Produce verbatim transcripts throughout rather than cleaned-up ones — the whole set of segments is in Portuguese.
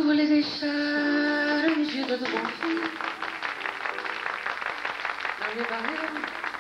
vou lhe deixar a medida do bom fim. Não lhe valeu,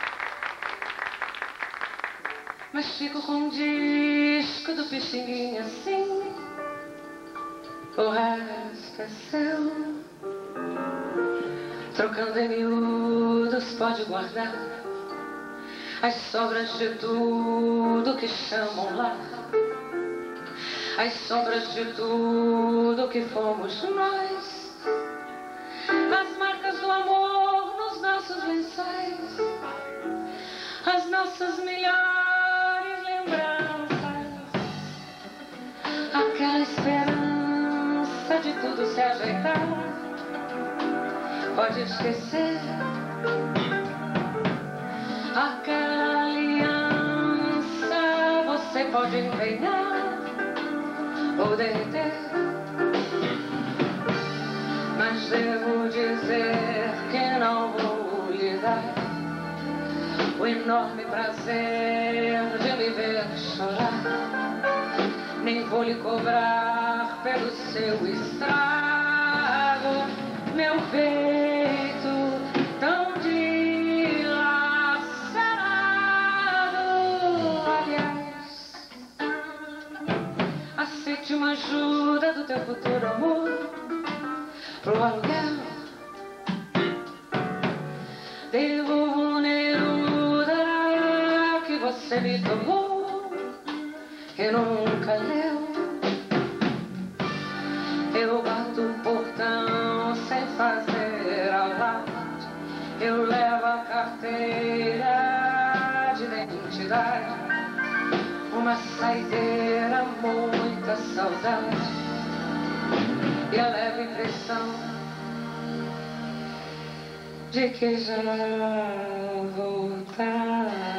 mas fico com um disco do Pixinguinha assim. O resto é seu. Trocando em miúdos pode guardar as sobras de tudo que chamam lá, as sombras de tudo que fomos nós, as marcas do amor nos nossos lençóis, as nossas melhores lembranças, aquela esperança de tudo se ajeitar. Pode esquecer aquela aliança, você pode empenhar ou derreter, mas devo dizer que não vou lhe dar o enorme prazer de me ver chorar, nem vou lhe cobrar pelo seu estrago, meu peito tão dilacerado. Aliás, aceite uma ajuda do teu futuro amor pro aluguel. Devolvo o Neruda que você me tomou e nunca leu. Eu bato o portão sem fazer alarde, eu levo a carteira de identidade, uma saideira, muita saudade e a leve impressão de que já voltar.